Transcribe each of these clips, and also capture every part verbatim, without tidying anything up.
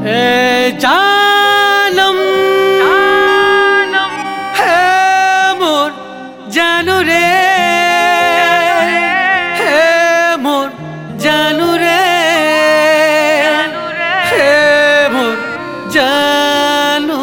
ए जानम हे मोर जानू रे हे मोर जानू रे हे मोर जानू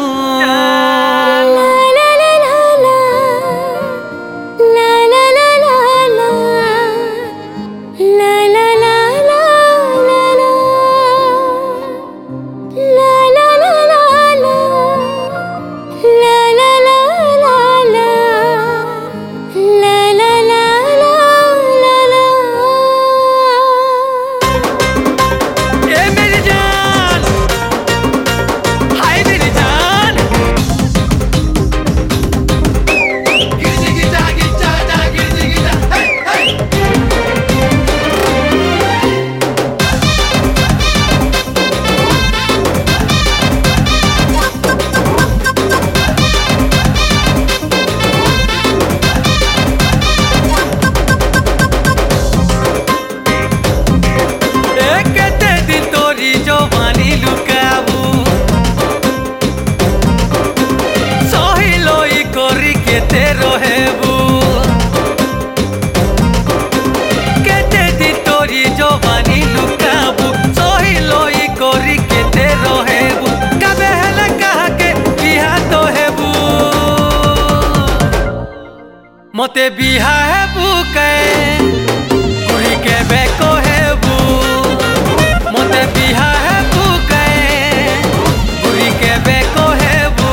मते बिहा है बुके कुड़ी के बेको है बू मते बिहा है बुके कुड़ी के बेको है बू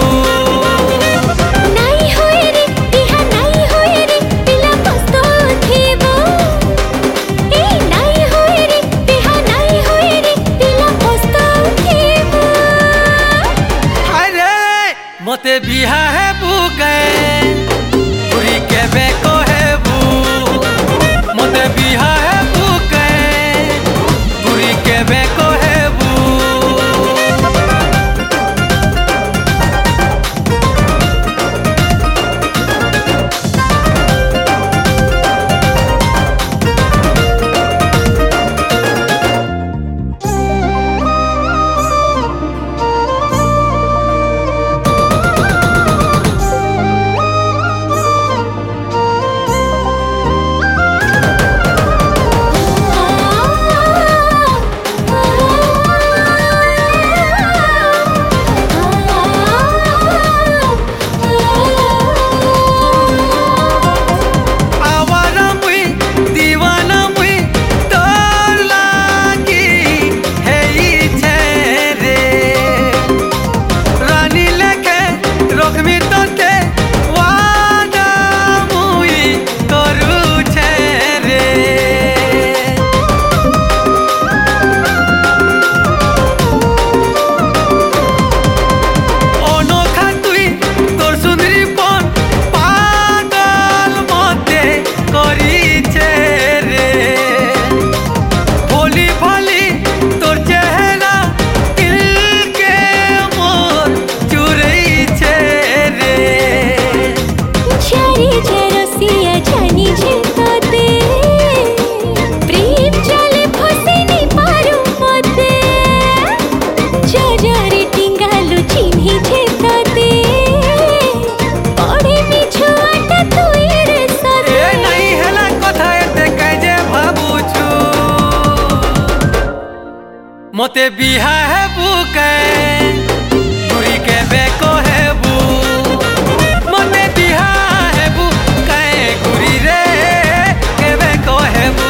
नहीं होए रे बिहा नहीं होए रे पिला पस्तो थेबो ए नहीं होए रे बिहा नहीं होए रे पिला पस्तो थेबो अरे मते बिहा है बुके के बेको है बू मते बिहा है बुके गुरी के बेको है बू मते बिहा है बुके गुरी के बेको है बू मते बिहा है बुके गुरी रे के बेको है बू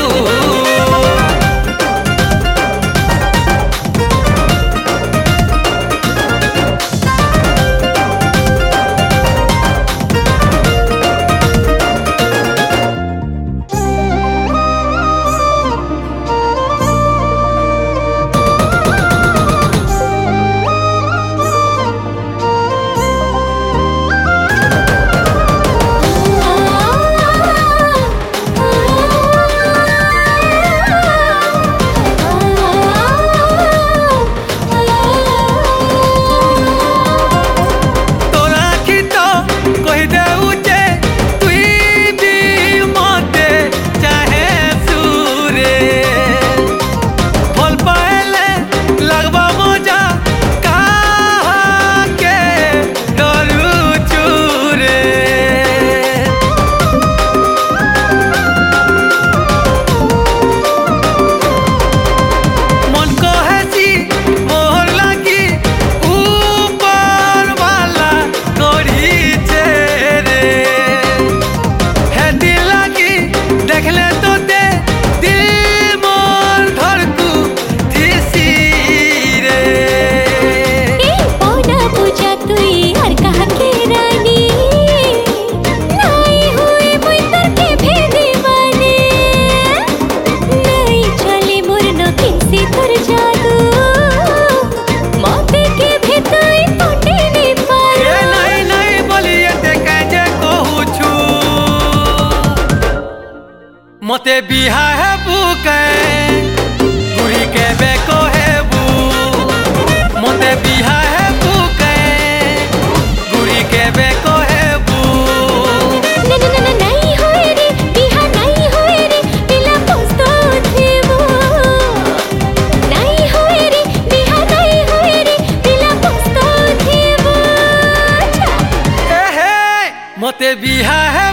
বিহা হে